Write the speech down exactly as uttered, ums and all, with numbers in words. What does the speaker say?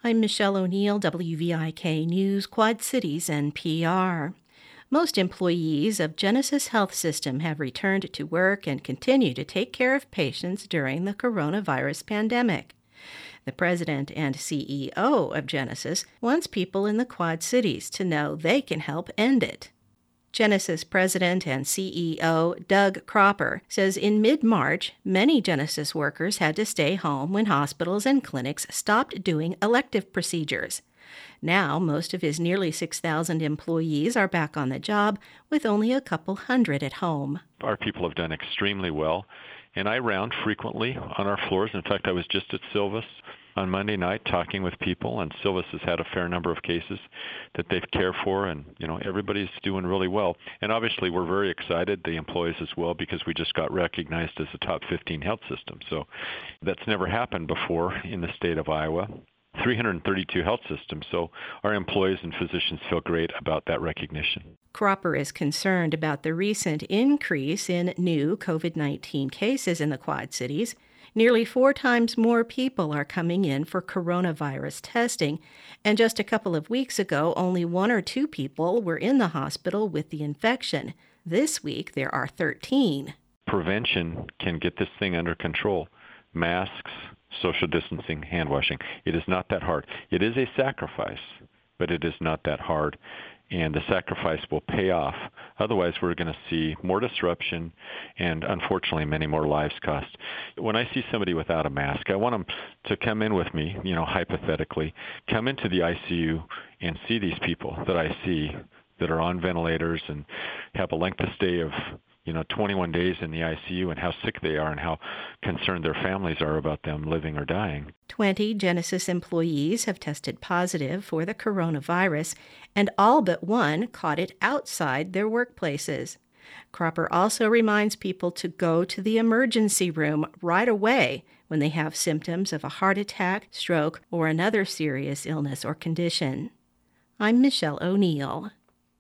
I'm Michelle O'Neill, W V I K News, Quad Cities, N P R. Most employees of Genesis Health System have returned to work and continue to take care of patients during the coronavirus pandemic. The president and C E O of Genesis wants people in the Quad Cities to know they can help end it. Genesis president and C E O Doug Cropper says in mid-March, many Genesis workers had to stay home when hospitals and clinics stopped doing elective procedures. Now, most of his nearly six thousand employees are back on the job, with only a couple hundred at home. Our people have done extremely well, and I round frequently on our floors. In fact, I was just at Silvis on Monday night talking with people, and Silvis has had a fair number of cases that they've cared for, and you know everybody's doing really well. And obviously we're very excited, the employees as well, because we just got recognized as a top fifteen health system. So that's never happened before in the state of Iowa. three hundred thirty-two health systems, so our employees and physicians feel great about that recognition. Cropper is concerned about the recent increase in new COVID nineteen cases in the Quad Cities. Nearly four times more people are coming in for coronavirus testing, and just a couple of weeks ago, only one or two people were in the hospital with the infection. This week, there are thirteen. Prevention can get this thing under control. Masks, social distancing, hand washing. It is not that hard. It is a sacrifice, but it is not that hard. And the sacrifice will pay off. Otherwise, we're going to see more disruption and, unfortunately, many more lives cost. When I see somebody without a mask, I want them to come in with me, you know, hypothetically, come into the I C U and see these people that I see that are on ventilators and have a length of stay of you know, twenty-one days in the I C U, and how sick they are and how concerned their families are about them living or dying. Twenty Genesis employees have tested positive for the coronavirus, and all but one caught it outside their workplaces. Cropper also reminds people to go to the emergency room right away when they have symptoms of a heart attack, stroke, or another serious illness or condition. I'm Michelle O'Neill.